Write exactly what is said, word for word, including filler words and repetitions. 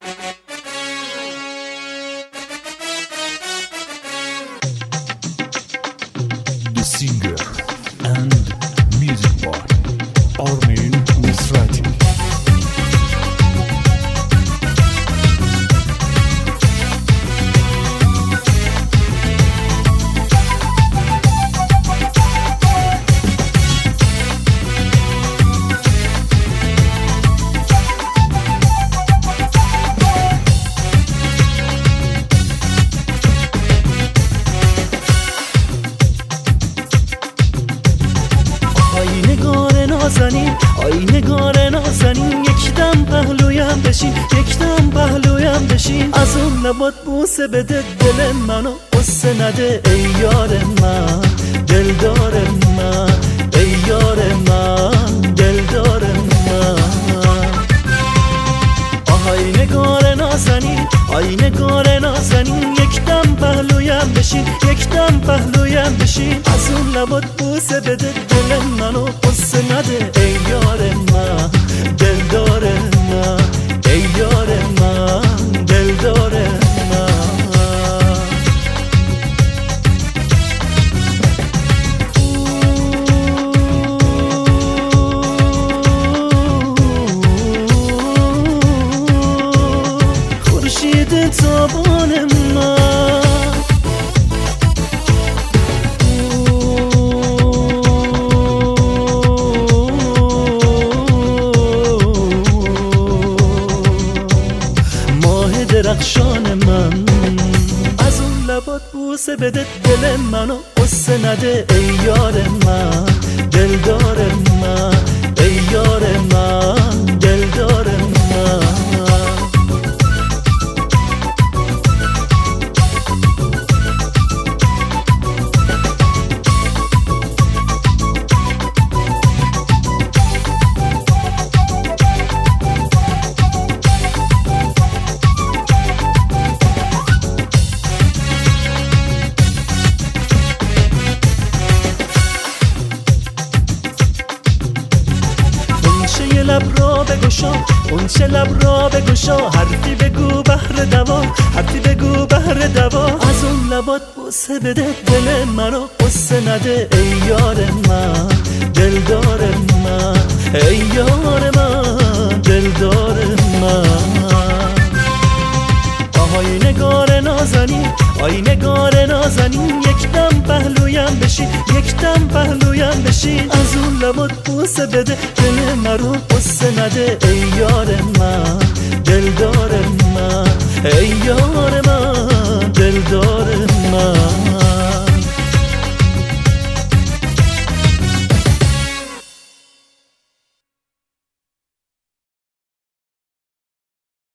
The singer and music by Armin Misrati. آی نگار نازنین یک دم پهلویم بشین، یک دم پهلویم بشین، از اون لبات بوسه بده دل منو قصه نده ای یار من دلدار من، ای یار من دلدار من. آهای نگار نازنین، آی نگار نازنین یک دم پهلویم بشین، یک دم پهلویم بشین، از اون لبات بوسه بده دل منو قصه نده ای یار من دلدار من، ای یار من دلدار من. خورشید تابان من درخشان من، از اون لبات بوسه بده دل منو قصه نده ای یار من دلدار من، ای یار من دلدار من. لب را بگشا، اون چه لب را بگشا، حرفی بگو بهر دوا، حرفی بگو بهر دوا، از اون لبات بوسه بده دل منو قصه نده ای یار من دلدار من، ای یار من دلدار من. آهای نگار نازنین، آی نگار نازنین یک دم پهلویم بشین، یک دم پهلویم بشین، از اون لبات بوسه بده دل مرو قصه نده ای یار من دلدار من، ای یار من